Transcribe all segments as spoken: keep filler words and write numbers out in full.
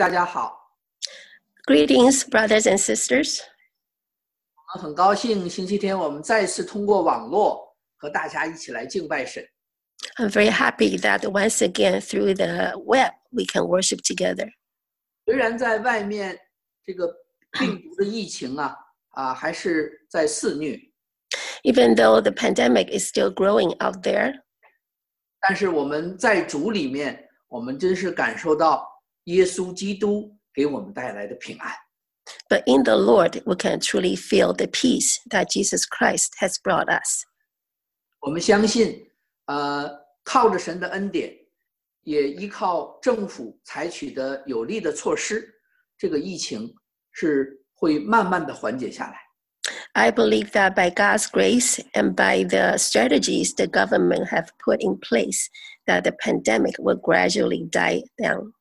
大家好， Greetings, brothers and sisters. 我们很高兴星期天我们再次通过网络和大家一起来敬拜神。 I'm very happy that once again through the web we can worship together. 虽然在外面这个病毒的疫情啊啊还是在肆虐， Even though the pandemic is still growing out there, 但是我们在主里面，我们真是感受到耶稣基督给我们带来的平安。 but in the Lord we can truly feel the peace that Jesus Christ has brought us. 我们相信，呃，靠着神的恩典，也依靠政府采取的有力的措施，这个疫情是会慢慢的缓解下来。 I believe that by God's grace and by the strategies the government have put in place, that the pandemic will gradually die down.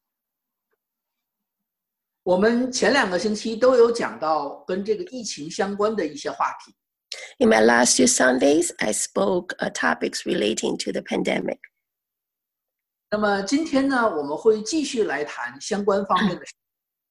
我们前两个星期都有讲到跟这个疫情相关的一些话题。 In my last two Sundays, I spoke uh, topics relating to the pandemic. 那么今天呢，我们会继续来谈相关方面的事。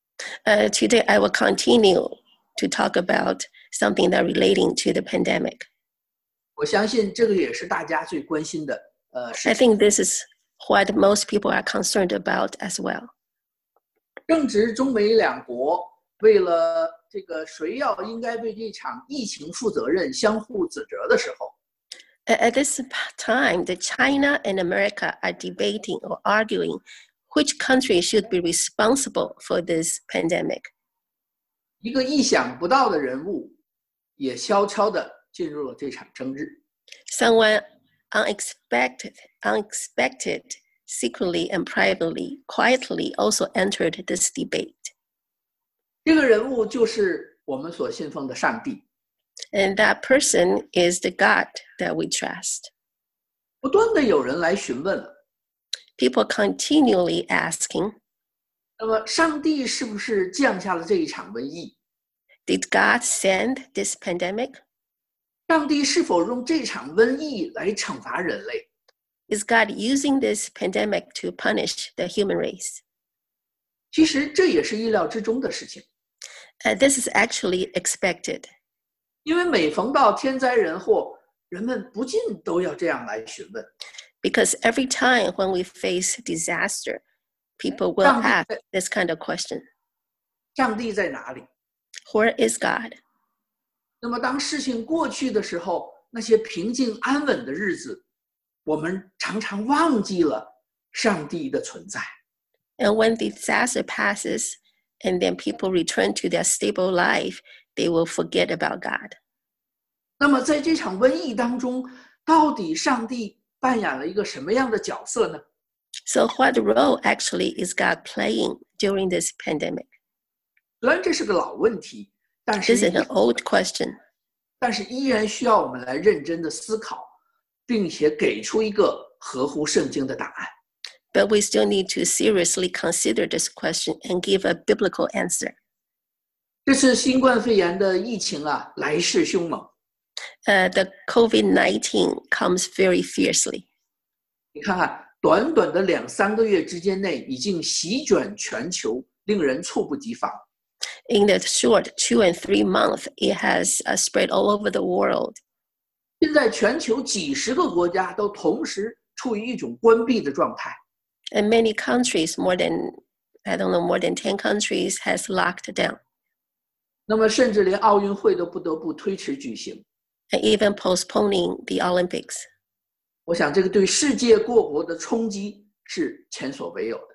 Uh, today, I will continue to talk about something that relating to the pandemic. 我相信这个也是大家最关心的呃事 I 情。 think this is what most people are concerned about as well. 正值中美两国为了这个谁要应该为这场疫情负责任相互指责的时候， At this time, the China and America are debating or arguing which country should be responsible for this pandemic. 一个意想不到的人物也悄悄地进入了这场争执。 Someone unexpected, unexpected, secretly and privately, quietly also entered this debate. 这个人物就是我们所信奉的上帝。 And that person is the God that we trust. 不断的有人来询问了， People continually asking, 那么上帝是不是降下了这一场瘟疫？ did God send this pandemic? 上帝是否用这场瘟疫来惩罚人类？ Is God using this pandemic to punish the human race? 其实这也是意料之中的事情， Uh, this is actually expected. 因为每逢到天灾人祸，人们不禁都要这样来询问。 Because every time when we face disaster, people will ask this kind of question. 上帝在哪里？ Where is God? 那么当事情过去的时候，那些平静安稳的日子，我们常常忘记了上帝的存在。 And when the disaster passes and then people return to their stable life, they will forget about God. 那么在这场瘟疫当中，到底上帝扮演了一个什么样的角色呢？ So what role actually is God playing during this pandemic? 虽然这是个老问题，但是 This is an old question, 但是依然需要我们来认真的思考，并且给出一个合乎圣经的答案。 but we still need to seriously consider this question and give a biblical answer. 这次新冠肺炎的疫情啊，来势凶猛。 Uh, the COVID nineteen comes very fiercely. 你看看，短短的两三个月之间内，已经席卷全球，令人猝不及防。 In the short two and three months, it has uh, spread all over the world. 现在全球几十个国家都同时处于一种关闭的状态。 And many countries, more than, I don't know, more than ten countries has locked down. 那么甚至连奥运会都不得不推迟举行。 And even postponing the Olympics. 我想这个对世界各国的冲击是前所未有的。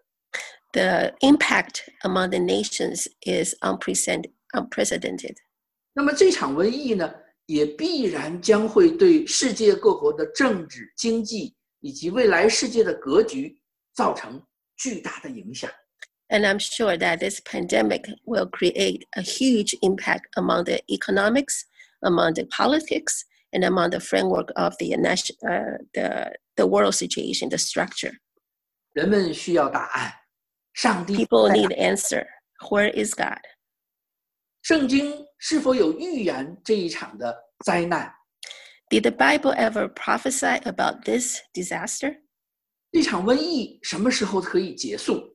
The impact among the nations is unprecedented. unprecedented. 那么这场瘟疫呢，也必然将会对世界各国的政治、经济以及未来世界的格局造成巨大的影响。 And I'm sure that this pandemic will create a huge impact among the economics, among the politics, and among the framework of the, uh, the, the world situation, the structure. 人们需要答案，上帝 People 在哪 need answer. Where is God? 圣经是否有预言这一场的灾难？ Did the Bible ever prophesy about this disaster? 这场瘟疫什么时候可以结束？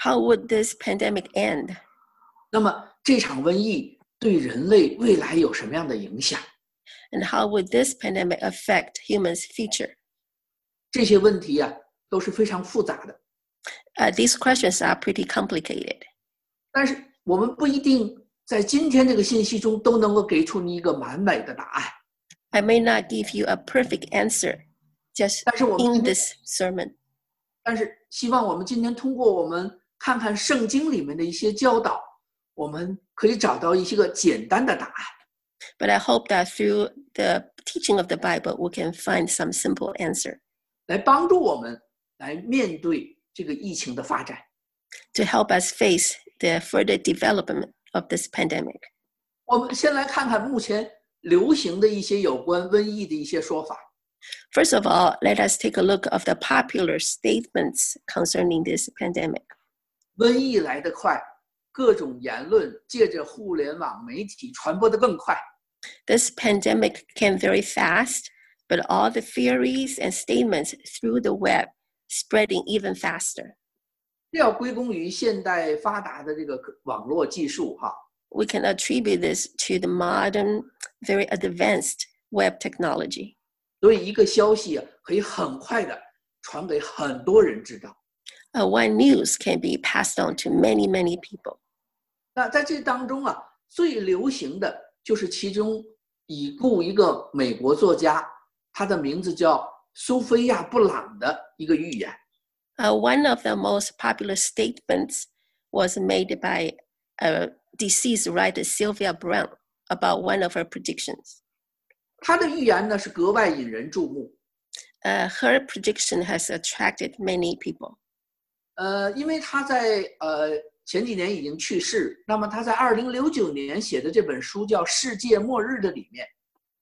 How would this pandemic end? 那么这场瘟疫对人类未来有什么样的影响？ And how would this pandemic affect humans' future? 这些问题啊都是非常复杂的。 Uh, these questions are pretty complicated. 但是我们不一定在今天这个信息中都能够给出你一个完美的答案。 I may not give you a perfect answer just 但是我们 in this sermon. 但是希望我们今天通过我们看看圣经里面的一些教导，我们可以找到一些个简单的答案。 But I hope that through the teaching of the Bible, we can find some simple answer 来帮助我们来面对这个疫情的发展。 to help us face the further development of this pandemic. 我们先来看看目前流行的一些有关瘟疫的一些说法。 First of all, let us take a look of the popular statements concerning this pandemic. 瘟疫来得快，各种言论借着互联网媒体传播得更快。 This pandemic came very fast, but all the theories and statements through the web spreading even faster. 这要归功于现代发达的这个网络技术哈。 We can attribute this to the modern, very advanced web technology. 所以一个消息啊，可以很快的传给很多人知道。 Uh, one news can be passed on to many, many people. 那在这当中啊，最流行的就是其中已故一个美国作家，他的名字叫苏菲亚·布朗的一个预言。 Uh, one of the most popular statements was made by a deceased writer Sylvia Brown about one of her predictions. 他的预言呢是格外引人注目。 Uh, her prediction has attracted many people. 呃，因为他在呃前几年已经去世，那么他在二零零九年写的这本书叫《世界末日》的里面，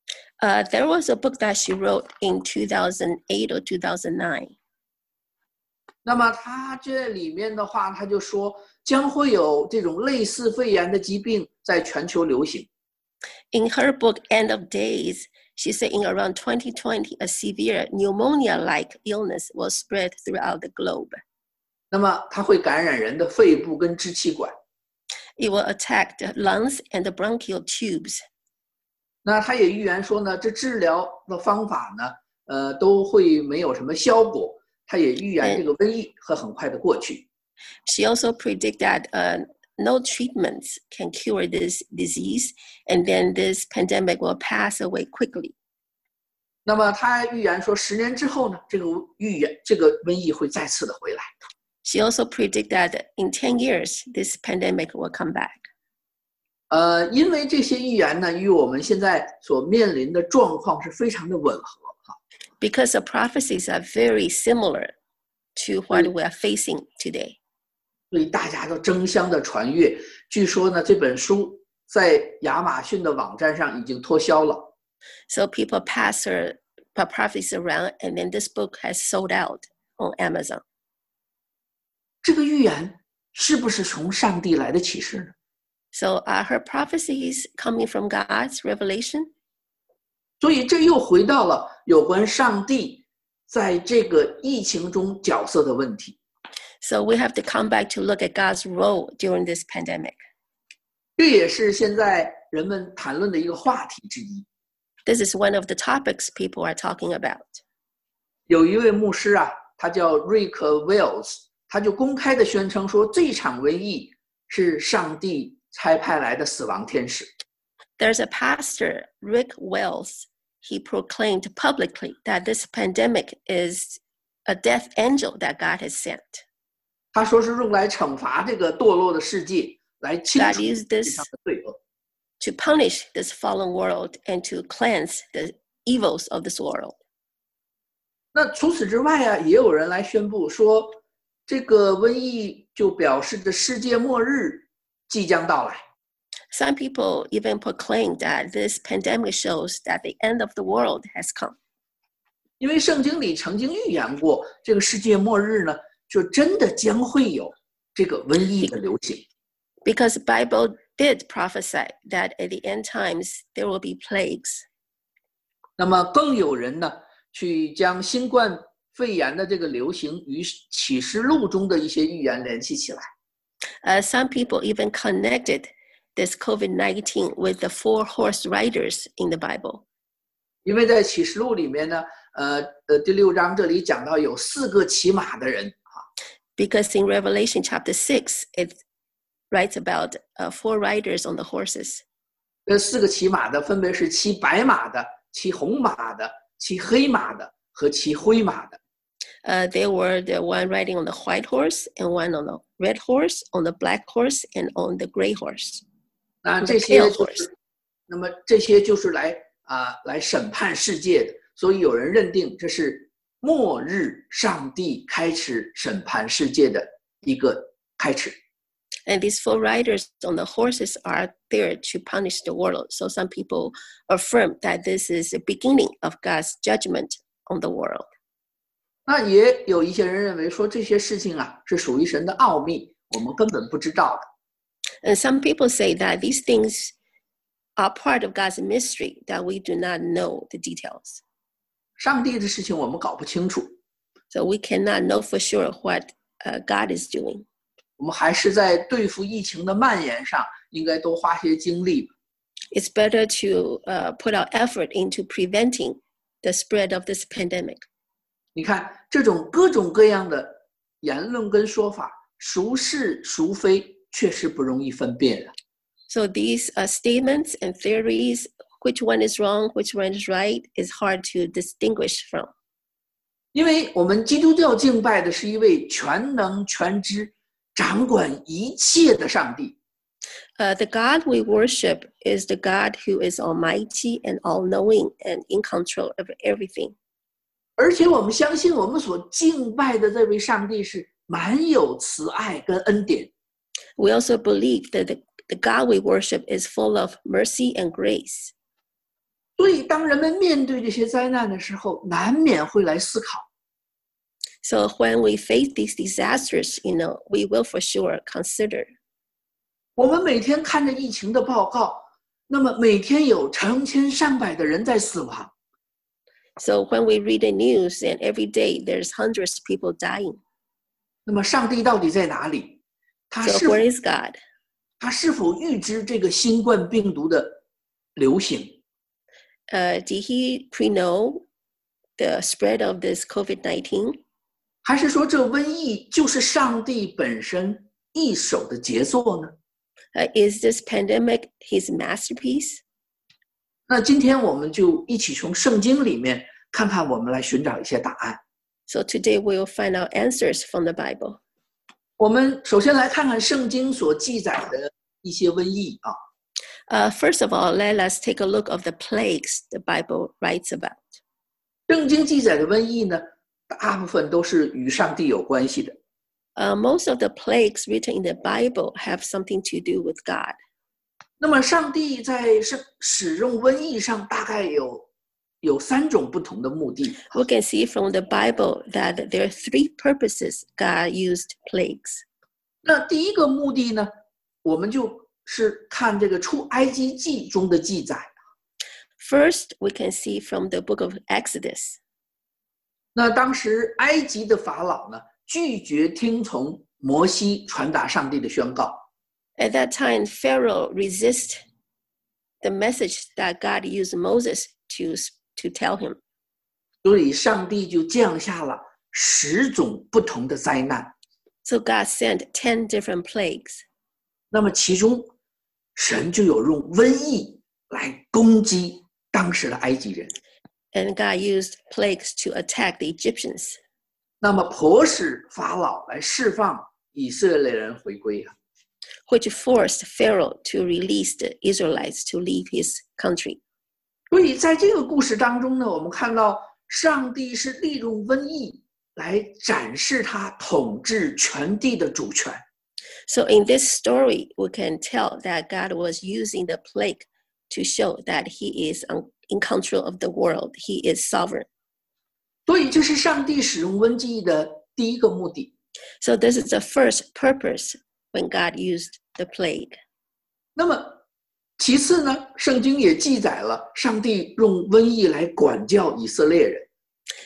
Uh, there was a book that she wrote in two thousand eight or two thousand nine. 那么他这里面的话，他就说将会有这种类似肺炎的疾病在全球流行。 In her book, End of Days, she said in around twenty twenty, a severe pneumonia-like illness will spread throughout the globe. 那么它会感染人的肺部跟支气管。 It will attack the lungs and the bronchial tubes. 那他也预言说呢，这治疗的方法呢，呃，都会没有什么效果。他也预言这个瘟疫会很快的过去。 She also predicted that uh, no treatments can cure this disease, and then this pandemic will pass away quickly. 那么他预言说，十年之后呢，这个预言这个瘟疫会再次的回来。 She also predicted that in ten years, this pandemic will come back. 呃，因为这些预言呢，与我们现在所面临的状况是非常的吻合哈。 Because the prophecies are very similar to what we are facing today. 所以大家都争相的传阅。据说呢，这本书在亚马逊的网站上已经脱销了。 So people pass her prophecies around, and then this book has sold out on Amazon. 这个预言是不是从上帝来的启示呢？ So are her prophecies coming from God's revelation? 所以这又回到了有关上帝在这个疫情中角色的问题。 So we have to come back to look at God's role during this pandemic. 这也是现在人们谈论的一个话题之一。 This is one of the topics people are talking about. 有一位牧师啊，他叫 Rick Wells， 他就公开的宣称说，这场瘟疫是上帝差派来的死亡天使。 There's a pastor, Rick Wells. He proclaimed publicly that this pandemic is a death angel that God has sent. 他说是用来惩罚这个堕落的世界，来清除 God used 地 this 上的罪恶。 to punish this fallen world and to cleanse the evils of this world. 那除此之外啊，也有人来宣布说，这个瘟疫就表示着世界末日即将到来。 Some people even proclaim that this pandemic shows that the end of the world has come. 因为圣经里曾经预言过，这个世界末日呢，就真的将会有这个瘟疫的流行。 Because the Bible did prophesy that at the end times there will be plagues. 那么更有人呢，去将新冠肺炎的这个流行与启示录中的一些预言联系起来。 Uh, some people even connected this COVID nineteen with the four horse riders in the Bible. 因为在启示录里面呢，呃呃，第六章这里讲到有四个骑马的人啊。 Because in Revelation chapter six, it writes about uh, four riders on the horses. 这四个骑马的分别是骑白马的、骑红马的、骑黑马的和骑灰马的。 Uh, they were the one riding on the white horse, and one on the red horse, on the black horse, and on the gray horse. 那这些就是，那么这些就是来啊、呃、来审判世界的，所以有人认定这是末日上帝开始审判世界的一个开始。 And these four riders on the horses are there to punish the world. So some people affirm that this is the beginning of God's judgment on the world. 那也有一些人认为说这些事情啊是属于神的奥秘，我们根本不知道的。 And some people say that these things are part of God's mystery, that we do not know the details. 上帝的事情我们搞不清楚。 So we cannot know for sure what uh, God is doing. 我们还是在对付疫情的蔓延上应该多花些精力。 It's better to uh, put our effort into preventing the spread of this pandemic. 你看这种各种各样的言论跟说法，孰是孰非，确实不容易分辨的。 So these uh, statements and theories, which one is wrong, which one is right, is hard to distinguish from. 因为我们基督教敬拜的是一位全能全知、掌管一切的上帝。 Uh, the God we worship is the God who is almighty and all-knowing and in control of everything. 而且我们相信我们所敬拜的这位上帝是满有慈爱跟恩典。 We also believe that the, the God we worship is full of mercy and grace. 所以当人们面对这些灾难的时候，难免会来思考。 So when we face these disasters, you know, we will for sure consider. 我们每天看着疫情的报告，那么每天有成千上百的人在死亡。 So when we read the news and every day there's hundreds of people dying. 那么上帝到底在哪里？他 So 是否 where is God? 他是否预知这个新冠病毒的流行？ Uh, did he pre-know the spread of this COVID nineteen? 还是说这瘟疫就是上帝本身一手的杰作呢？ Uh, is this pandemic his masterpiece? 那今天我们就一起从圣经里面看看，我们来寻找一些答案。 So today we'll find out answers from the Bible. 我们首先来看看圣经所记载的一些瘟疫啊。 Uh, first of all, let us take a look of the plagues the Bible writes about. 圣经记载的瘟疫呢，大部分都是与上帝有关系的。 Uh, most of the plagues written in the Bible have something to do with God. 那么上帝在使使用瘟疫上大概有有三种不同的目的。 We can see from the Bible that there are three purposes God used plagues. 那第一个目的呢，我们就是看这个出埃及记中的记载。 First, we can see from the book of Exodus. 那当时埃及的法老呢，拒绝听从摩西传达上帝的宣告。 At that time, Pharaoh resisted the message that God used Moses to, to tell him. 所以上帝就降下了十种不同的灾难。 So God sent ten different plagues. 那么其中，神就有用瘟疫来攻击当时的埃及人。 And God used plagues to attack the Egyptians. 那么迫使法老来释放以色列人回归啊。 Which forced Pharaoh to release the Israelites to leave his country. 所以在这个故事当中呢，我们看到上帝是利用瘟疫来展示他统治全地的主权。 So in this story, we can tell that God was using the plague to show that he is in control of the world. He is sovereign. 所以这是上帝使用瘟疫的第一个目的。 So this is the first purpose when God used the plague. 那么其次呢，圣经也记载了上帝用瘟疫来管教以色列人。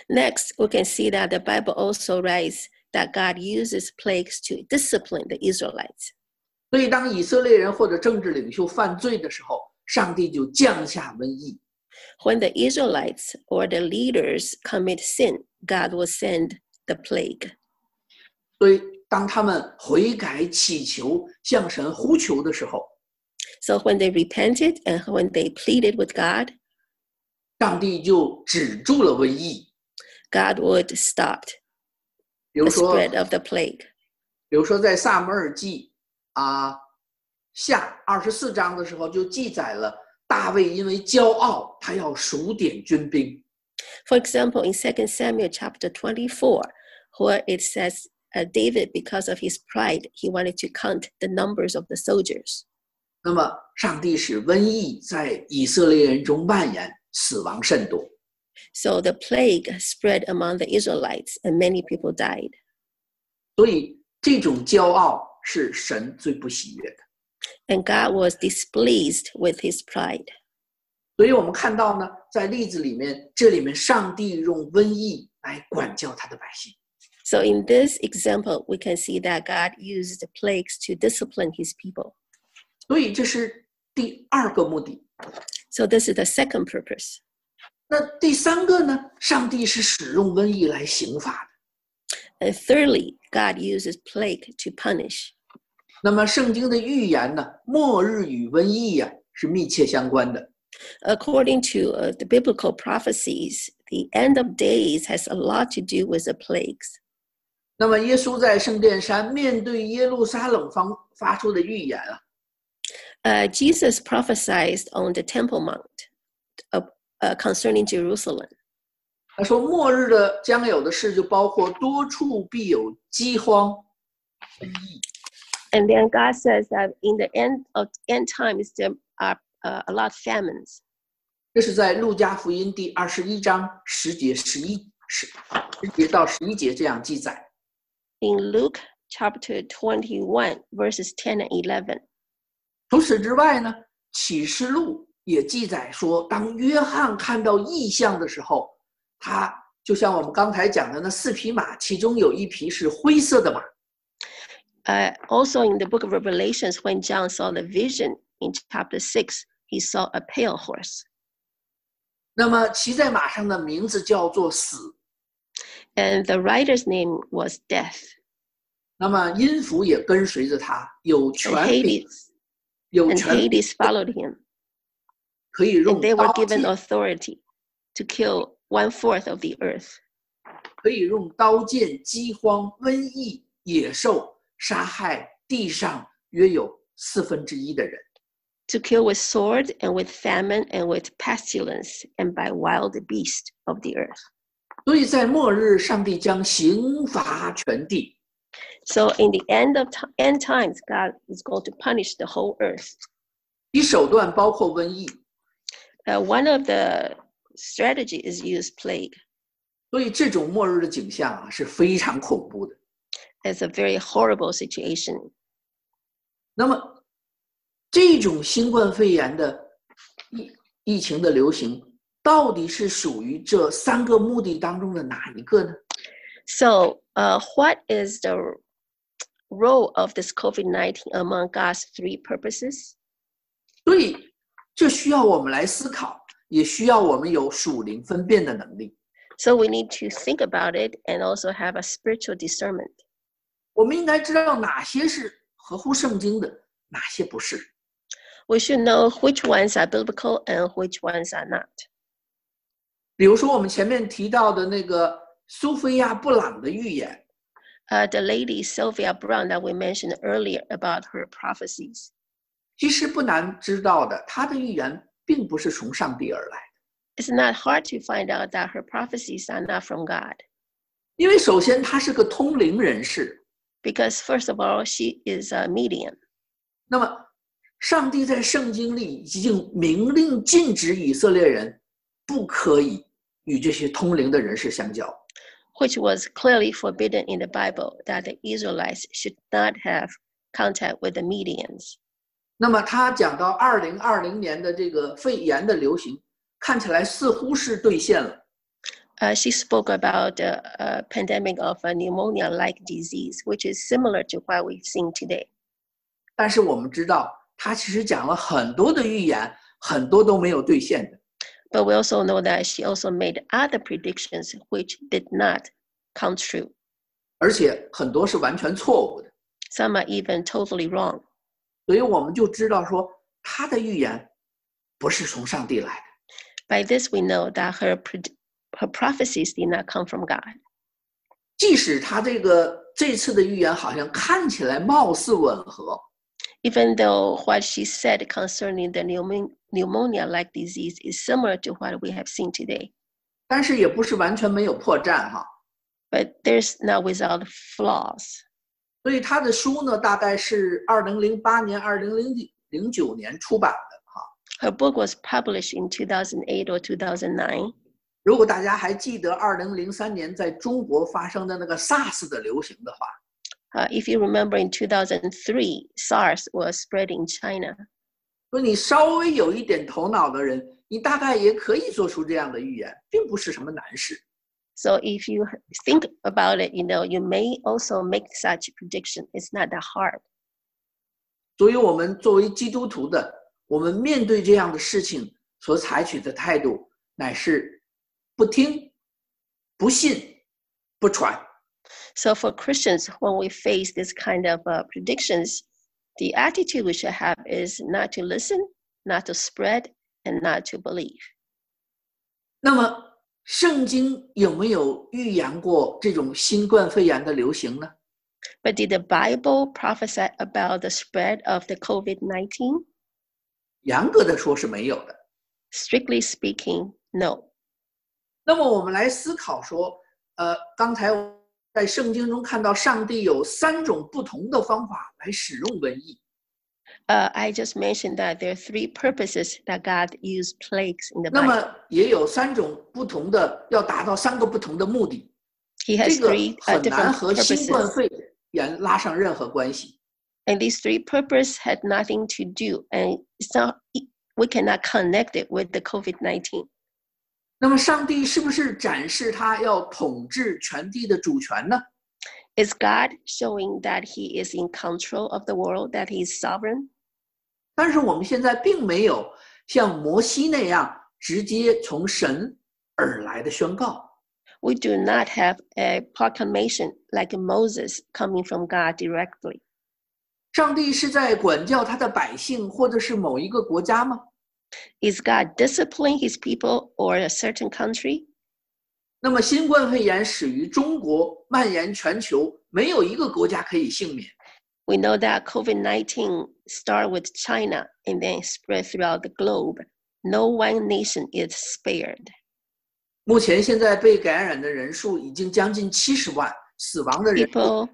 Next, we can see that the Bible also writes that God uses plagues to discipline the Israelites. 所以，当以色列人或者政治领袖犯罪的时候，上帝就降下瘟疫。 When the Israelites or the leaders commit sin, God will send the plague. 所以，当他们悔改、祈求、向神呼求的时候， So when they repented and when they pleaded with God, 上帝就止住了瘟疫。 God would stop 比如 the 说， spread of the plague. 比如说在撒母耳记啊下二十四章的时候，就记载了大卫因为骄傲，他要数点军兵。 For example, in Second Samuel chapter twenty-four, where it says uh, David, because of his pride, he wanted to count the numbers of the soldiers. 那么，上帝使瘟疫在以色列人中蔓延，死亡甚多。 So the plague spread among the Israelites, and many people died. 所以，这种骄傲是神最不喜悦的。 And God was displeased with his pride. 所以我们看到呢，在例子里面，这里面上帝用瘟疫来管教他的百姓。 So in this example, we can see that God used the plagues to discipline his people. 所以这是第二个目的。 So this is the second purpose. 那第三个呢？上帝是使用瘟疫来刑罚的。 And thirdly, God uses plague to punish. 那么圣经的预言呢，末日与瘟疫呀、啊、是密切相关的。 According to uh, the biblical prophecies, the end of days has a lot to do with the plagues. 那么耶稣在圣殿山面对耶路撒冷方发出的预言啊， Uh, Jesus prophesied on the Temple Mount uh, uh, concerning Jerusalem. 他说末日的将有的事就包括多处必有饥荒、瘟疫。 And then God says that in the end of end times, there are uh, a lot of famines. 这是在路加福音第二十一章十节、十一十十节到十一节这样记载。 In Luke chapter twenty-one, verses ten and eleven. 除此之外呢，启示录也记载说，当约翰看到异象的时候，他就像我们刚才讲的那四匹马，其中有一匹是灰色的马。 Uh, also in the book of Revelations, when John saw the vision in chapter six, he saw a pale horse. 那么骑在马上的名字叫做死。 And the rider's name was Death. 那么阴府也跟随着他，有 And 权柄， Hades, 有 and 权柄 Hades followed him. 可以用 And they were 刀 given 剑， authority to kill one fourth of the earth. 可以用刀剑、饥荒、瘟疫、野兽杀害地上约有四分之一的人。 To kill with sword and with famine and with pestilence and by wild beast of the earth. 所以在末日，上帝将刑罚全地。 So in the end of t- end times, God is going to punish the whole earth. 其手段包括瘟疫， Uh, one of the strategy is use plague. 所以这种末日的景象啊是非常恐怖的。 It's a very horrible situation. 那么，这种新冠肺炎的疫疫情的流行，到底是属于这三个目的当中的哪一个呢？ So, uh, what is the role of this COVID nineteen among God's three purposes? 所以，这需要我们来思考，也需要我们有属灵分辨的能力。 So we need to think about it and also have a spiritual discernment. 我们应该知道哪些是合乎圣经的，哪些不是。 We should know which ones are biblical and which ones are not. 比如说，我们前面提到的那个苏菲亚·布朗的预言， Uh, the lady Sylvia Brown that we mentioned earlier about her prophecies. 其实不难知道的，她的预言并不是从上帝而来的。 It's not hard to find out that her prophecies are not from God. 因为首先她是个通灵人士， Because first of all, she is a medium. 那么上帝在圣经里已经明令禁止以色列人不可以与这些通灵的人士相交。 Which was clearly forbidden in the Bible, that the Israelites should not have contact with the mediums. 那么他讲到二零二零年的这个肺炎的流行，看起来似乎是兑现了。 Uh, she spoke about a, a pandemic of a pneumonia-like disease, which is similar to what we've seen today. 但是我们知道，他其实讲了很多的预言，很多都没有兑现的。 But we also know that she also made other predictions which did not come true. 而且很多是完全错误的。 Some are even totally wrong. 所以我们就知道说，他的预言不是从上帝来的。 By this we know that her, her prophecies did not come from God. 即使他这个这次的预言好像看起来貌似吻合， Even though what she said concerning the pneumonia-like disease is similar to what we have seen today. 但是也不是完全没有破绽哈。 But there's not without flaws. 所以他的书呢，大概是二零零八年、二零零九年出版的哈。 Her book was published in two thousand eight or two thousand nine. 如果大家还记得二零零三年在中国发生的那个 SARS 的流行的话， Uh, if you remember, in two thousand three, SARS was spread in China. 所以你稍微有一点头脑的人，你大概也可以做出这样的预言，并不是什么难事。 So if you think about it, you know, you may also make such a prediction. It's not that hard. 所以我们作为基督徒的，我们面对这样的事情所采取的态度，乃是不听、不信、不传。 So for Christians, when we face this kind of uh, predictions, the attitude we should have is not to listen, not to spread, and not to believe. 那么，圣经有没有预言过这种新冠肺炎的流行呢？ But did the Bible prophesy about the spread of the COVID nineteen? 严格的说是没有的。 Strictly speaking, no. 那么我们来思考说，呃，刚才在圣经中看到上帝有三种不同的方法来使用瘟疫。 Uh, I just mentioned that there are three purposes that God used plagues in the 那 Bible. 么也有三种不同的，要达到三个不同的目的。 He 这 has 个 three uh, 很难 different 和新冠 purposes. 肺炎拉上任何关系。 And these three purposes had nothing to do, and it's not, we cannot connect it with the COVID nineteen. 那么上帝是不是展示他要统治全地的主权呢？ Is God showing that he is in control of the world, that he is sovereign? 但是我们现在并没有像摩西那样直接从神而来的宣告。 We do not have a proclamation like Moses coming from God directly. 上帝是在管教他的百姓，或者是某一个国家吗？ Is God disciplining his people or a certain country? 那么新冠肺炎始于中国，蔓延全球，没有一个国家可以幸免。 We know that COVID nineteen started with China and then spread throughout the globe. No one nation is spared. 目前现在被感染的人数已经将近七十万，死亡的人 People,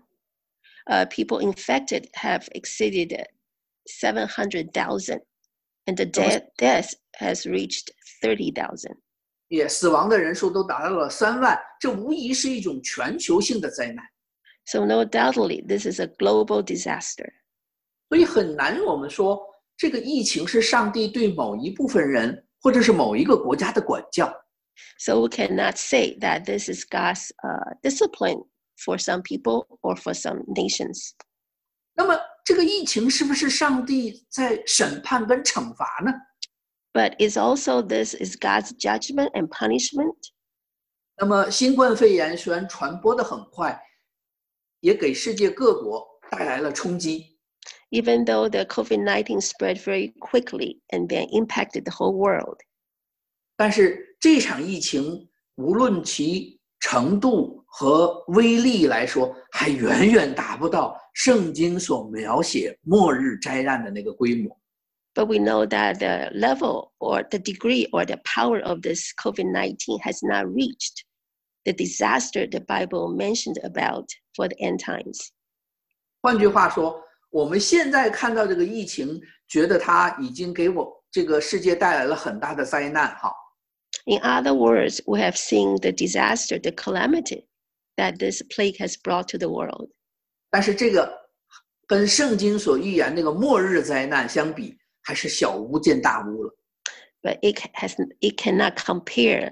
uh, people infected have exceeded seven hundred thousand, and the death, death has reached thirty thousand. 也死亡的人数都达到了三万，这无疑是一种全球性的灾难。 So no doubtly, this is a global disaster. 所以很难我们说这个疫情是上帝对某一部分人或者是某一个国家的管教。 So we cannot say that this is God's uh, discipline for some people or for some nations. 那么这个疫情是不是上帝在审判跟惩罚呢？ But is also this is God's judgment and punishment? 那么新冠肺炎虽然传播得很快，也给世界各国带来了冲击。 Even though the COVID nineteen spread very quickly and then impacted the whole world. 但是这场疫情无论其程度和威力来说，还远远达不到圣经所描写末日灾难的那个规模。 But we know that the level or the degree or the power of this COVID nineteen has not reached the disaster the Bible mentioned about for the end times. 换句话说，我们现在看到这个疫情，觉得它已经给我这个世界带来了很大的灾难，哈。 In other words, we have seen the disaster, the calamity that this plague has brought to the world. 但是这个跟圣经所预言那个末日灾难相比，还是小巫见大巫了。 But it has it cannot compare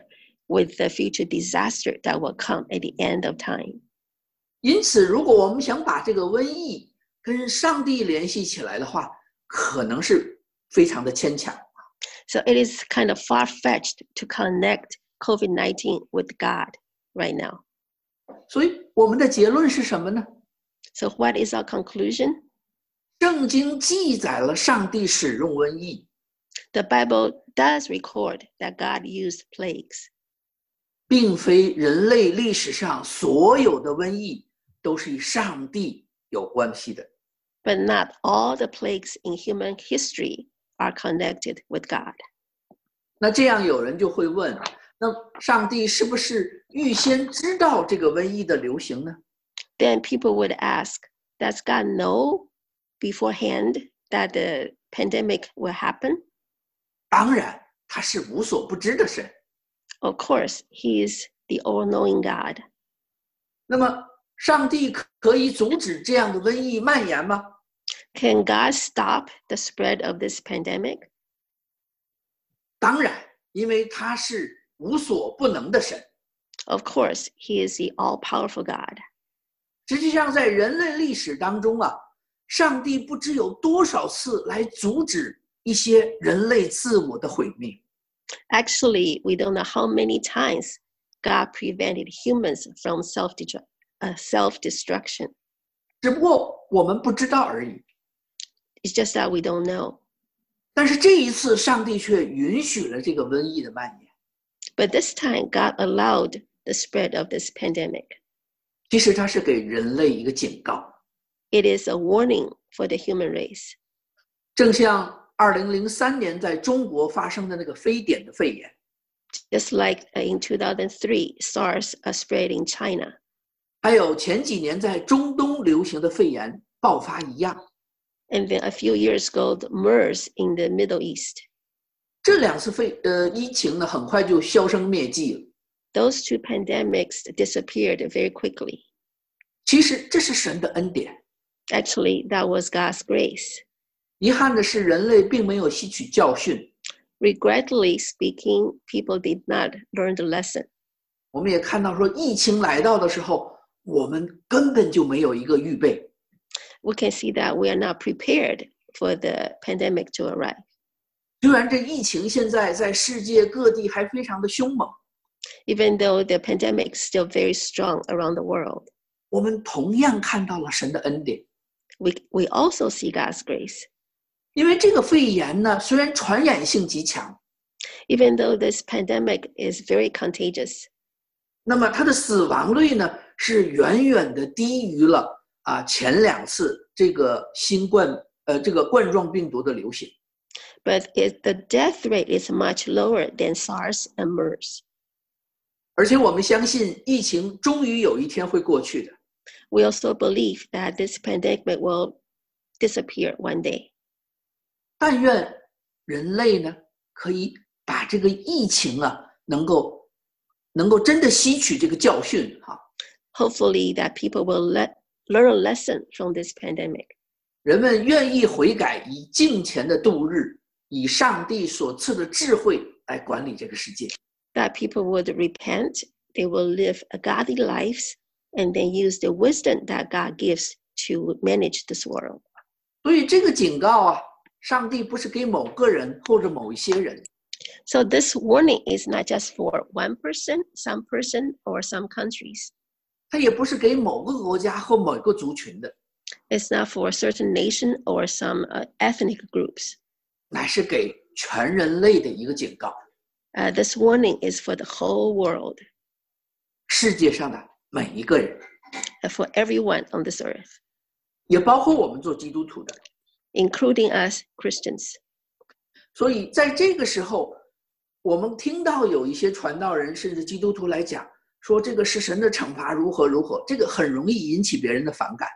with the future disaster that will come at the end of time. 因此，如果我们想把这个瘟疫跟上帝联系起来的话，可能是非常的牵强。 So it is kind of far-fetched to connect COVID nineteen with God right now. 所以我们的结论是什么呢？ So what is our conclusion? 圣经记载了上帝使用瘟疫。 The Bible does record that God used plagues. 并非人类历史上所有的瘟疫都是与上帝有关系的。 But not all the plagues in human history are connected with God. 那这样有人就会问，那上帝是不是预先知道这个瘟疫的流行呢？ Then people would ask, does God know beforehand that the pandemic will happen? 当然，他是无所不知的神。 Of course, he is the all-knowing God. 那么，上帝可以阻止这样的瘟疫蔓延吗？ Can God stop the spread of this pandemic? 当然，因为他是无所不能的神。 Of course, he is the all-powerful God. 实际上，在人类历史当中啊，上帝不知有多少次来阻止一些人类自我的毁灭。 Actually, we don't know how many times God prevented humans from self-destruction. Uh, self-destruction. 只不过我们不知道而已。 It's just that we don't know. 但是这一次，上帝却允许了这个瘟疫的蔓延。 But this time, God allowed the spread of this pandemic. 其实它是给人类一个警告。 It is a warning for the human race. 正像二零零三年在中国发生的那个非典的肺炎， Just like in two thousand three, SARS spread in China. 还有前几年在中东流行的肺炎爆发一样。 And then a few years ago, the MERS in the Middle East. 这两次肺呃疫情呢，很快就销声灭迹了。 Those two pandemics disappeared very quickly. 其实这是神的恩典。 Actually, that was God's grace. 遗憾的是，人类并没有吸取教训。 Regretfully speaking, people did not learn the lesson. 我们也看到说，疫情来到的时候，我们根本就没有一个预备。 We can see that we are not prepared for the pandemic to arrive. 虽然这疫情现在在世界各地还非常的凶猛， Even though the pandemic is still very strong around the world, 我们同样看到了神的恩典。 we, we also see God's grace. 因为这个肺炎呢，虽然传染性极强， Even though this pandemic is very contagious, 那么它的死亡率呢是远远的低于了啊前两次这个新冠呃这个冠状病毒的流行。 but it, the death rate is much lower than SARS and MERS. 而且我们相信疫情终于有一天会过去的。 We also believe that this pandemic will disappear one day. 但愿人类呢可以把这个疫情啊能够能够真的吸取这个教训哈。 Hopefully that people will let, learn a lesson from this pandemic. 人们愿意悔改，以敬虔的度日，以上帝所赐的智慧来管理这个世界。 That people would repent, they will live a godly lives, and then use the wisdom that God gives to manage this world. 所以这个警告啊，上帝不是给某个人或者某一些人， So this warning is not just for one person, some person, or some countries. 它也不是给某个国家或某个族群的， It's not for a certain nation or some uh, ethnic groups. 乃是给全人类的一个警告。 Uh, this warning is for the whole world, 世界上的每一个人， uh, for everyone on this earth, 也包括我们做基督徒的。 including us Christians. 所以在这个时候，我们听到有一些传道人甚至基督徒来讲，说这个是神的惩罚如何如何，这个很容易引起别人的反感。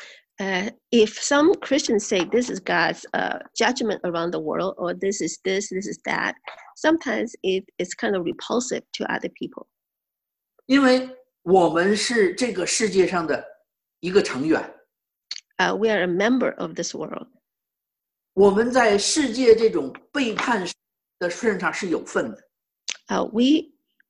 Uh, if some Christians say this is God's uh, judgment around the world, or this is this, this is that, sometimes it is kind of repulsive to other people. 因为我们是这个世界上的一个成员， Uh, we are a member of this world. 我们在世界这种背叛的份上是有份的。 Uh, we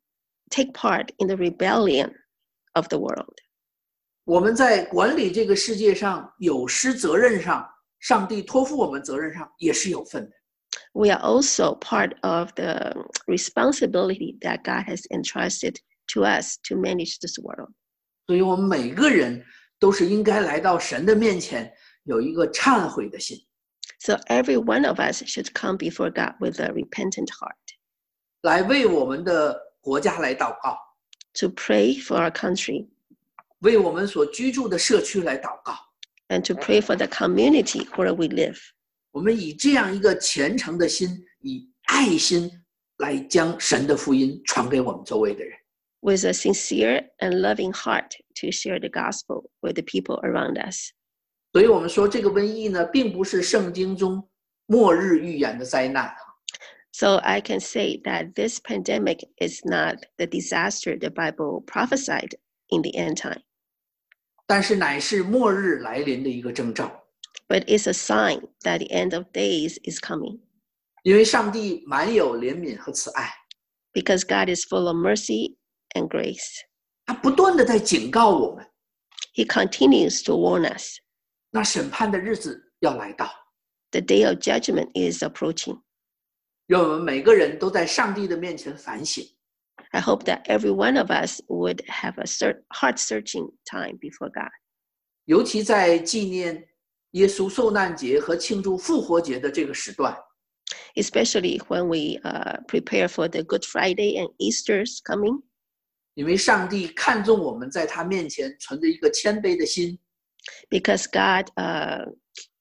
take part in the rebellion of the world. 我们在管理这个世界上有失责任上，上帝托付我们责任上也是有份的。 We are also part of the responsibility that God has entrusted to us to manage this world. 所以我们每个人都是应该来到神的面前，有一个忏悔的心。 So every one of us should come before God with a repentant heart. 来为我们的国家来祷告。 To pray for our country. 为我们所居住的社区来祷告。 And to pray for the community where we live. 我们以这样一个虔诚的心，以爱心来将神的福音传给我们周围的人。 With a sincere and loving heart to share the gospel with the people around us. 所以我们说这个瘟疫呢，并不是圣经中末日预言的灾难。 So I can say that this pandemic is not the disaster the Bible prophesied in the end time. 但是乃是末日来临的一个征兆。 But it's a sign that the end of days is coming. 因为上帝满有怜悯和慈爱。 Because God is full of mercy and grace. 他不断的在警告我们。 He continues to warn us. 那审判的日子要来到。 The day of judgment is approaching. 让我们每个人都在上帝的面前反省。 I hope that every one of us would have a heart-searching time before God. 尤其在纪念耶稣受难节和庆祝复活节的这个时段。 Especially when we uh, prepare for the Good Friday and Easter's coming. 因为上帝看重我们在他面前存着一个谦卑的心。 Because God, uh,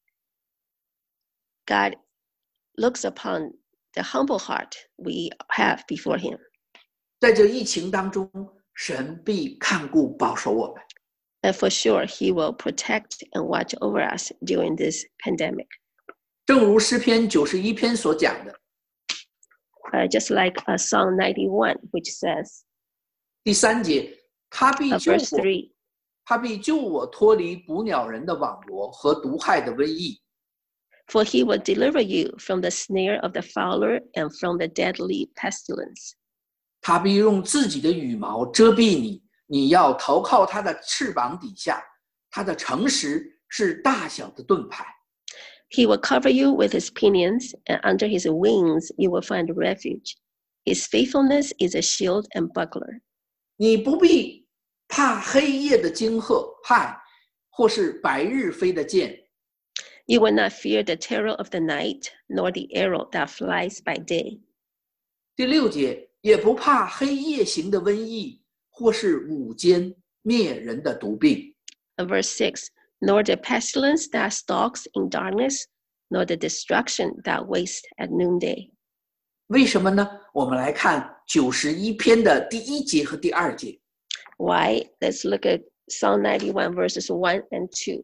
God looks upon the humble heart we have before Him. 在这疫情当中，神必看顾保守我们。 And for sure, He will protect and watch over us during this pandemic. 正如诗篇九十一篇所讲的。 Uh, just like uh, Psalm ninety-one, which says. 第三节，他必救我， verse three. 他必救我脱离捕鸟人的网罗和毒害的瘟疫。 For he will deliver you from the snare of the fowler and from the deadly pestilence. 他必用自己的羽毛遮蔽你，你要投靠他的翅膀底下，他的诚实是大小的盾牌。 He will cover you with his pinions, and under his wings you will find refuge. His faithfulness is a shield and buckler. 你不必怕黑夜的惊吓害，或是白日飞的箭。 You will not fear the terror of the night, nor the arrow that flies by day. 第六节，也不怕黑夜行的瘟疫，或是午间灭人的毒病。 And verse six, nor the pestilence that stalks in darkness, nor the destruction that wastes at noonday. 为什么呢？我们来看九十一篇的第一节和第二节。 Why? Let's look at Psalm ninety-one, verses one and two.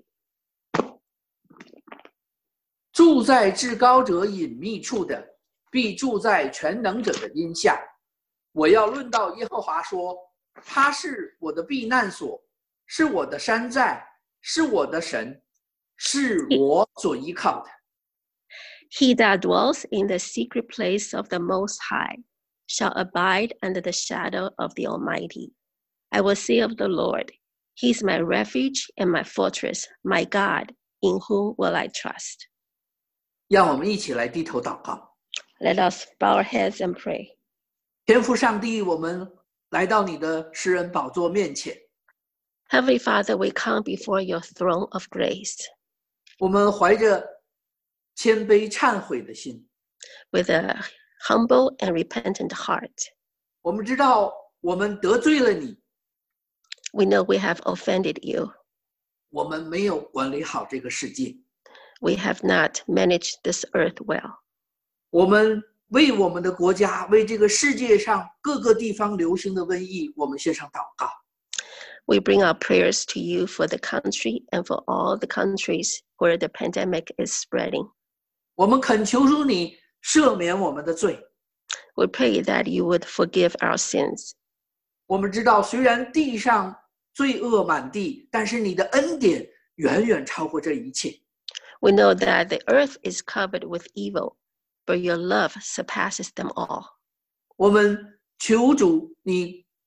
住在至高者隐秘处的，必住在全能者的荫下。我要论到耶和华说，他是我的避难所，是我的山寨，是我的神，是我所依靠的。 He that dwells in the secret place of the Most High shall abide under the shadow of the Almighty. I will say of the Lord, He is my refuge and my fortress, my God, in whom will I trust. 让我们一起来低头祷告。 Let us bow our heads and pray. 天父上帝，我们来到你的施恩宝座面前。 Heavenly Father, we come before your throne of grace. 我们怀着谦卑忏悔的心。 With a humble and repentant heart. 我们知道我们得罪了你。 We know we have offended you. 我们没有管理好这个世界。 We have not managed this earth well. 我们为我们的国家，为这个世界上各个地方流行的瘟疫，我们献上祷告。 We bring our prayers to you for the country and for all the countries where the pandemic is spreading. 我们恳求主你赦免我们的罪。 We pray that you would forgive our sins. 我们知道，虽然地上罪恶满地，但是你的恩典远远超过这一切。 We know that the earth is covered with evil, but your love surpasses them all. 我们求主你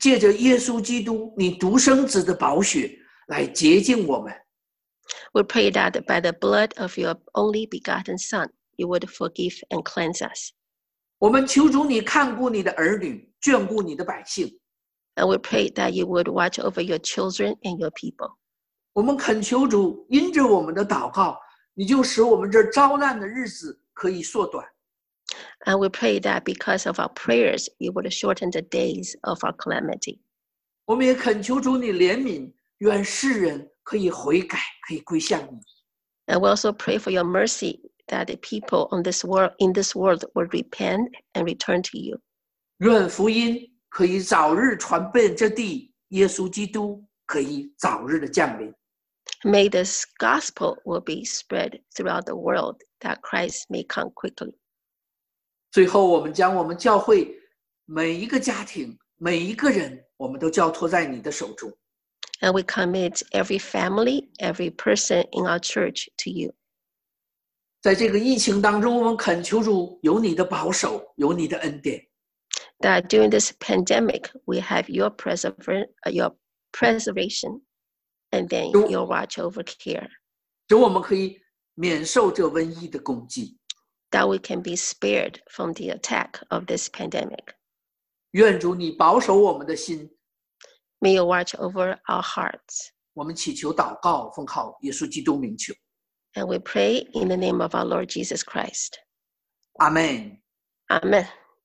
借着耶稣基督你独生子的宝血来洁净我们。 We pray that by the blood of your only begotten Son, you would forgive and cleanse us. 我们求主你看顾你的儿女，眷顾你的百姓。 And we pray that you would watch over your children and your people. 我们恳求主，因着我们的祷告，你就使我们这遭难的日子可以缩短。 And we pray that because of our prayers, you would shorten the days of our calamity. 我们也恳求主你怜悯，愿世人可以悔改，可以归向你。 And we also pray for your mercy, that the people on this world, in this world would repent and return to you. 愿福音可以早日传遍这地，耶稣基督可以早日的降临。 May this gospel will be spread throughout the world, that Christ may come quickly. 最后，我们将我们教会每一个家庭、每一个人，我们都交托在你的手中。 And we commit every family, every person in our church to you. 在这个疫情当中，我们恳求主有你的保守，有你的恩典。 That during this pandemic, we have your, preserver, your preservation, and then your watch over care. 使我们可以免受这瘟疫的攻击。 That we can be spared from the attack of this pandemic. 愿主你保守我们的心。 May you watch over our hearts. 我们祈求祷告，奉靠耶稣基督名求。 And we pray in the name of our Lord Jesus Christ. 阿们。 Amen.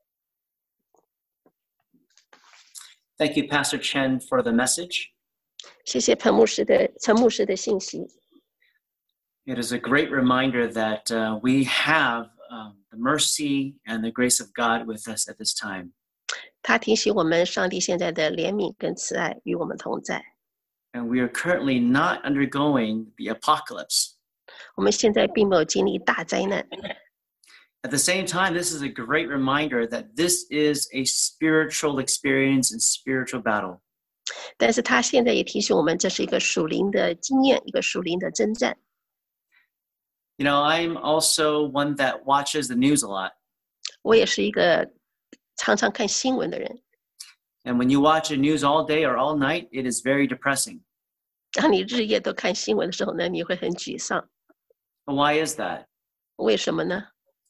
Thank you, Pastor Chen, for the message. 谢谢彭牧师的陈牧师的信息。 It is a great reminder that uh, we have um, the mercy and the grace of God with us at this time. 他提醒我们，上帝现在的怜悯跟慈爱与我们同在。 And we are currently not undergoing the apocalypse. 我们现在并没有经历大灾难。 At the same time, this is a great reminder that this is a spiritual experience and spiritual battle. 但是他现在也提醒我们，这是一个属灵的经验，一个属灵的征战。 You know, I'm also one that watches the news a lot. 我也是一个常常看新闻的人。 And when you watch the news all day or all night, it is very depressing. 当你日夜都看新闻的时候呢，你会很沮丧。 Why is that? 为什么呢？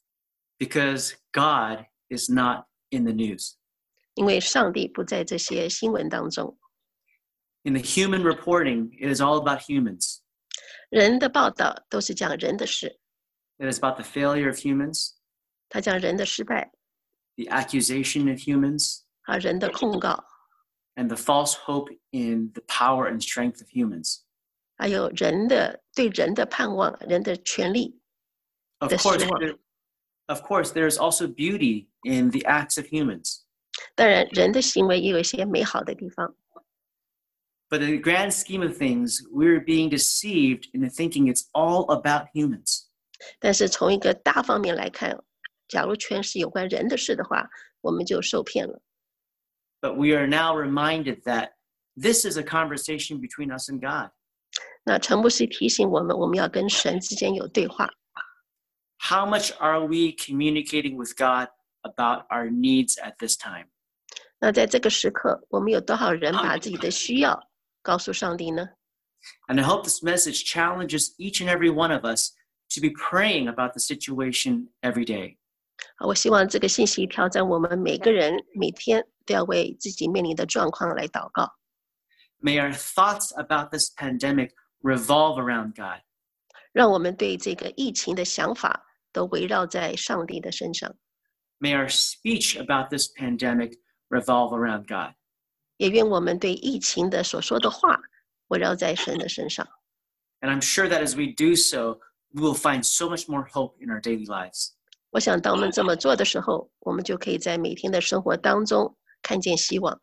Because God is not in the news. 因为上帝不在这些新闻当中。 In the human reporting, it is all about humans. 人的报道都是讲人的事。 It is about the failure of humans. 他讲人的失败。 The accusation of humans. 啊，人的控告。 And the false hope in the power and strength of humans. 还有人的对人的盼望，人的权利的失望。 Of course, there, of course, there is also beauty in the acts of humans. 当然，人的行为也有一些美好的地方。 But in the grand scheme of things, we're being deceived into thinking it's all about humans. 但是从一个大方面来看，假如全是有关人的事的话，我们就受骗了。 But we are now reminded that this is a conversation between us and God. 那陈牧师提醒我们，我们要跟神之间有对话。 How much are we communicating with God about our needs at this time? 那在这个时刻，我们有多少人把自己的需要告诉上帝呢？ And I hope this message challenges each and every one of us to be praying about the situation every day. 我希望这个信息挑战我们每个人每天都要为自己面临的状况来祷告。 May our thoughts about this pandemic revolve around God. 让我们对这个疫情的想法都围绕在上帝的身上。 May our speech about this pandemic revolve around God. 也愿我们对疫情的所说的话围绕在神的身上。 And I'm sure that as we do so, we will find so much more hope in our daily lives. 我想当我们这么做的时候，我们就可以在每天的生活当中看见希望。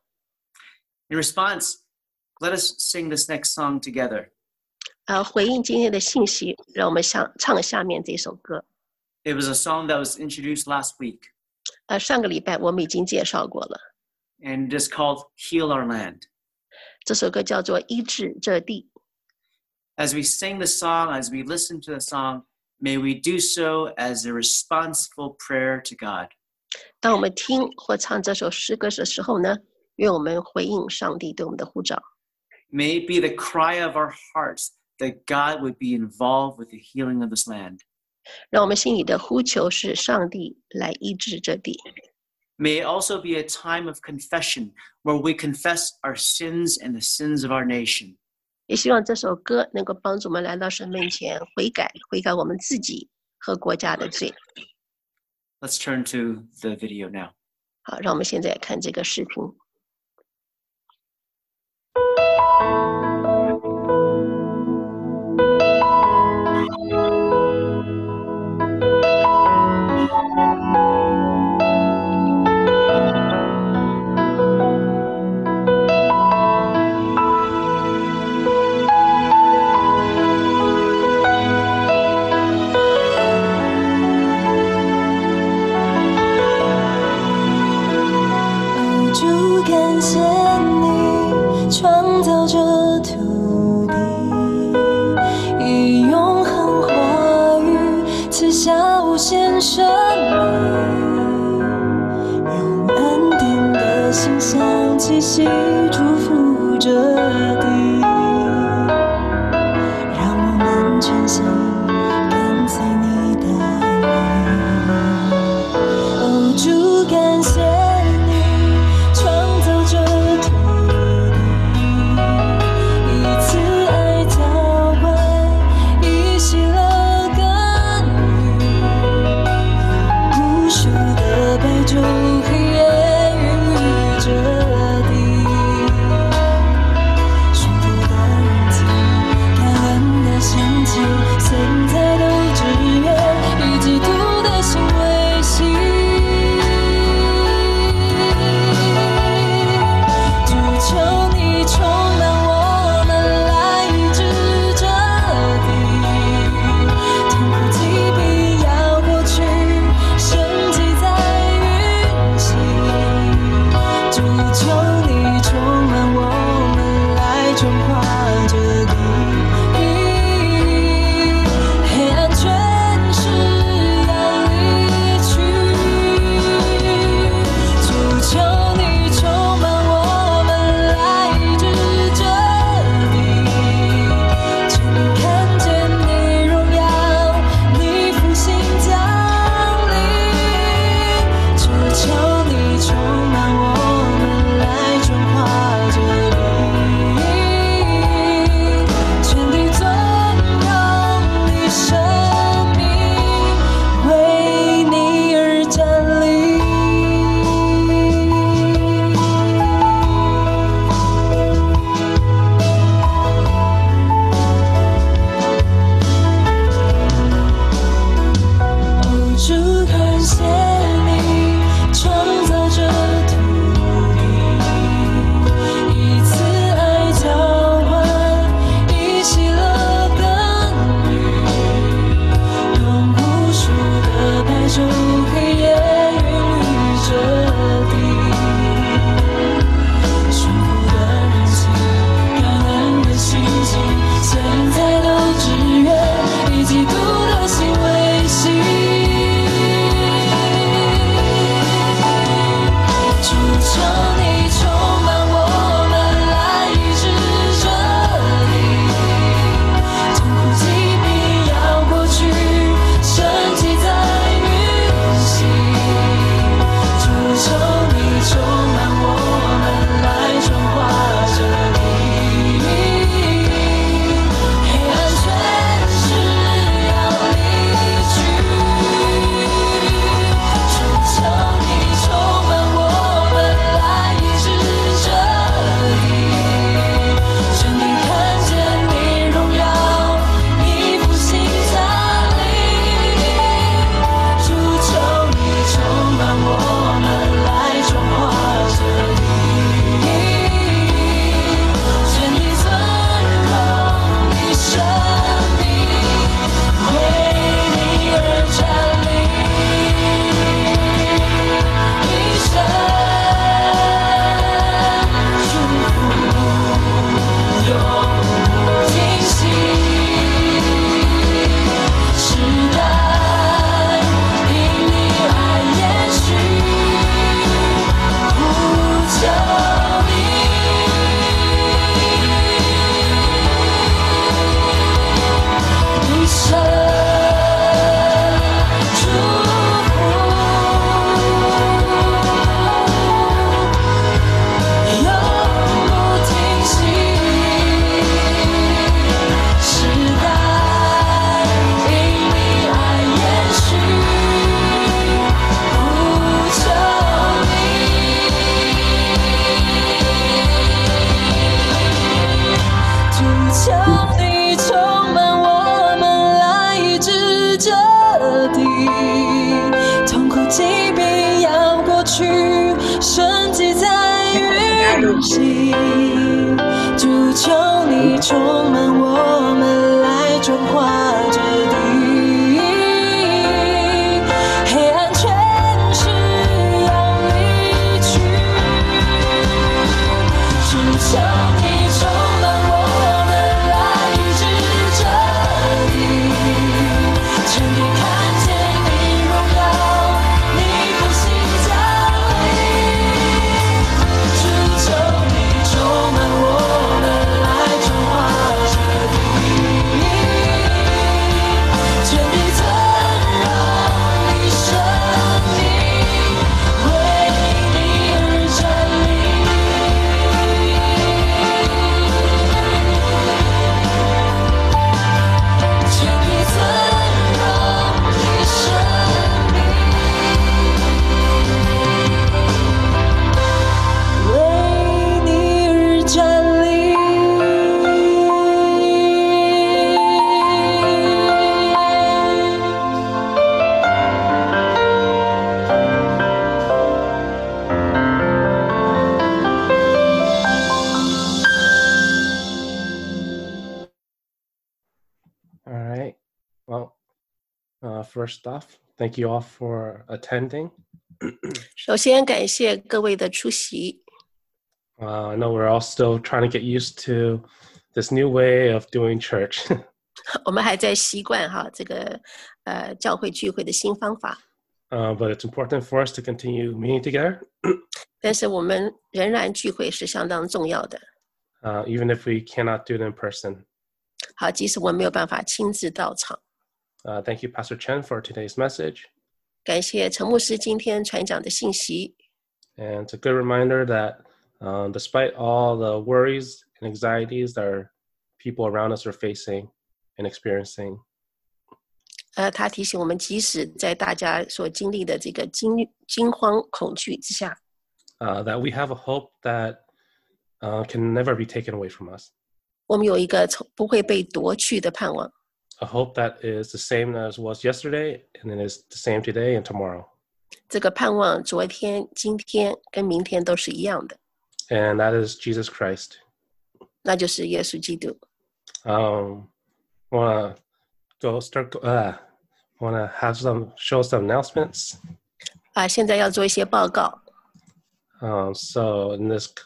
In response, let us sing this next song together. 呃，回应今天的信息，让我们想唱下面这首歌。 It was a song that was introduced last week. 呃，上个礼拜我们已经介绍过了。 And it is called Heal Our Land. 这首歌叫做《医治这地》。 As we sing the song, as we listen to the song, may we do so as a responsible prayer to God. 当我们听或唱这首诗歌的时候呢， 愿我们回应上帝对我们的呼召。 May it be the cry of our hearts that God would be involved with the healing of this land. 让我们心里的呼求是上帝来医治这地。 May it also be a time of confession where we confess our sins and the sins of our nation. 也希望这首歌能够帮助我们来到神面前悔改，悔改我们自己和国家的罪。 Let's turn to the video now. 好，让我们现在看这个视频。 气息祝福这地，让我们全心跟随你的爱。哦，主感谢你创造这土地，以慈爱浇灌，以喜乐耕耘，无数的白昼黑夜孕育着。 疾病要过去，神迹在运行。主求你充满我们，来转化这地，黑暗全是要离去。主求你充满我们，来医治这里，全地看见你荣耀，你复兴降临。主求你充满我们，来转化这地，全地尊荣你生命，为你而站立。全地尊荣你生命，为你而站立。 All right. Well, uh, first off, thank you all for attending. 首先感谢各位的出席。 Uh, I know we're all still trying to get used to this new way of doing church. 我们还在习惯哈这个呃教会聚会的新方法， uh, but it's important for us to continue meeting together, 但是我们仍然聚会是相当重要的。 uh, even if we cannot do it in person. 好，即使我们没有办法亲自到场， Uh, thank you, Pastor Chen, for today's message. 感谢陈牧师今天传讲的信息。 And it's a good reminder that uh, despite all the worries and anxieties that our people around us are facing and experiencing, 呃，他提醒我们，即使在大家所经历的这个惊惊慌恐惧之下， uh, that we have a hope that uh, can never be taken away from us. 我们有一个从不会被夺去的盼望。 A hope that is the same as was yesterday and it is the same today and tomorrow. 这个盼望，昨天、今天跟明天都是一样的， And that is Jesus Christ. 那就是耶稣基督。 Um, wanna go start, uh, wanna have some, show some announcements. 啊，现在要做一些报告。 Um, so in this,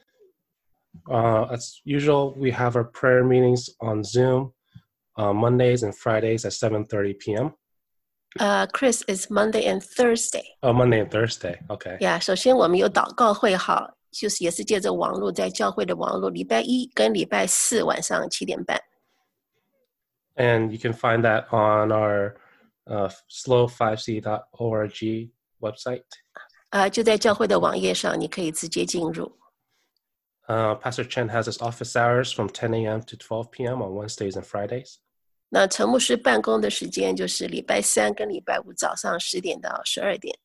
uh, as usual, we have our prayer meetings on Zoom uh, Mondays and Fridays at seven thirty p.m. 呃 ，Chris is Monday and Thursday。 Oh, Monday and Thursday. Okay. 呀，首先我们有祷告会哈，就是也是借着网络，在教会的网络，礼拜一跟礼拜四晚上七点半。 And you can find that on our uh, slow five c dot org website. 啊，就在教会的网页上，你可以直接进入。 Uh, Pastor Chen has his office hours from ten a.m. to twelve p.m. on Wednesdays and Fridays. 那陈牧师办公的时间就是礼拜三跟礼拜五早上十点到十二点。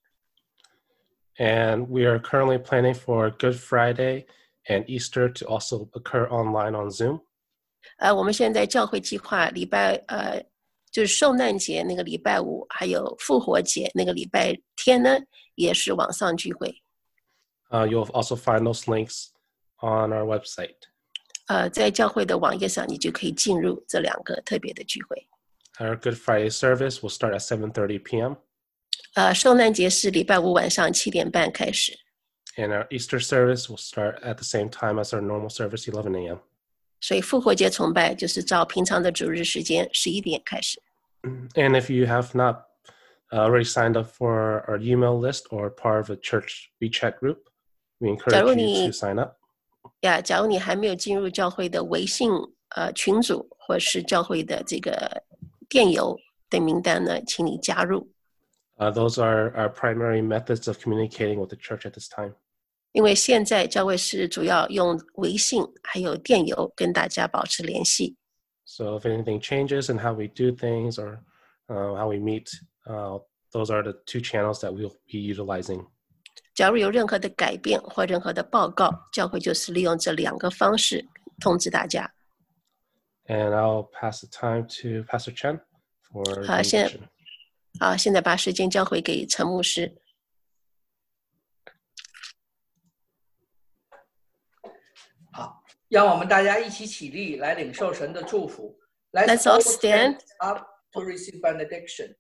And we are currently planning for Good Friday and Easter to also occur online on Zoom. 呃，我们现在教会计划礼拜呃，就是受难节那个礼拜五，还有复活节那个礼拜天呢，也是网上聚会。 Uh, you'll also find those links on our website. 呃，在教会的网页上，你就可以进入这两个特别的聚会。 Our Good Friday service will start at seven thirty p.m. 呃，受难节是礼拜五晚上七点半开始。 And our Easter service will start at the same time as our normal service, eleven a.m. 所以复活节崇拜就是照平常的主日时间十一点开始。 And if you have not uh, already signed up for our email list or part of a church WeChat group, we encourage you to sign up. 呀，假如你还没有进入教会的微信呃群组或是教会的这个电邮的名单呢，请你加入。 Uh, those are our primary methods of communicating with the church at this time. 因为现在教会是主要用微信还有电邮跟大家保持联系。 So if anything changes in how we do things or uh, how we meet, uh, those are the two channels that we'll be utilizing. 假如有任何的改变或任何的报告，教会就是利用这两个方式通知大家。 And I'll pass the time to Pastor Chen for the 好，现 benediction. 好，现在把时间交回给陈牧师。 好，让我们大家一起起立来领受神的祝福。 Let's all stand up to receive benediction.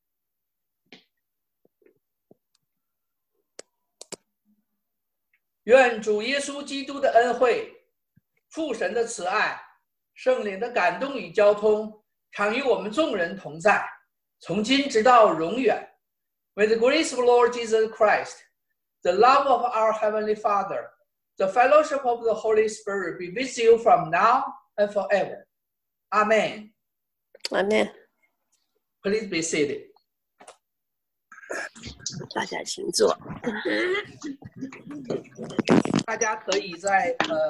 愿主耶稣基督的恩惠、父神的慈爱、圣灵的感动与交通，常与我们众人同在，从今直到永远。May the grace of Lord Jesus Christ, the love of our Heavenly Father, the fellowship of the Holy Spirit be with you from now and forever. Amen. Amen. Please be seated. 大家请坐。 大家可以在呃。